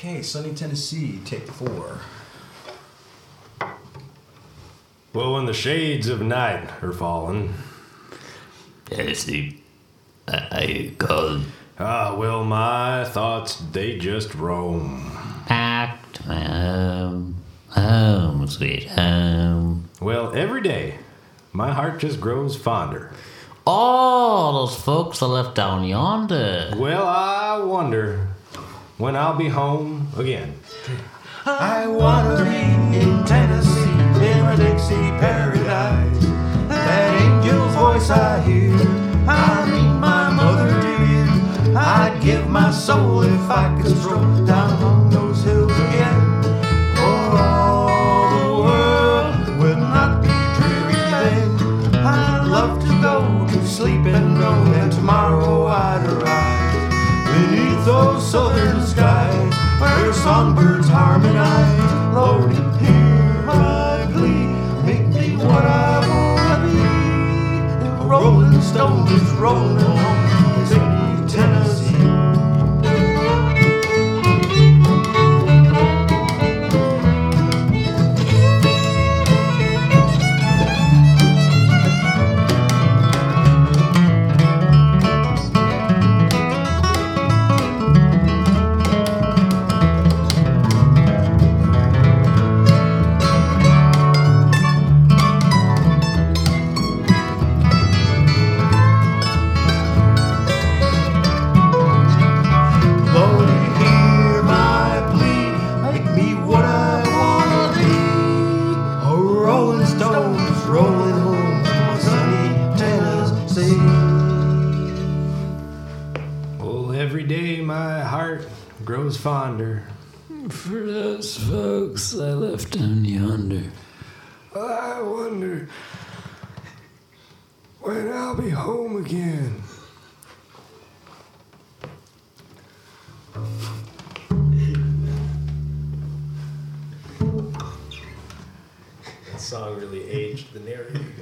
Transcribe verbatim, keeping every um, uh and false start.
Okay, Sunny, Tennessee, take four. Well, when the shades of night are falling. Tennessee, I, I called. Ah, well, my thoughts, they just roam. Back to my home, home, sweet home. Well, every day, my heart just grows fonder. Oh, those folks I left down yonder. Well, I wonder when I'll be home again. I wanna be in Tennessee, in a Dixie paradise. That angel's voice I hear, I mean my mother dear. I'd give my soul if I could stroll down among those hills again. For all the world would not be dreary then. I'd love to go to sleep and know that tomorrow I'd arise beneath those southern skies where songbirds harmonize. Lord, hear my plea, make me what I wanna be. The rolling stone is rolling home, take me to Tennessee. Every day my heart grows fonder. For those folks I left down yonder. I wonder when I'll be home again. That song really aged the narrative.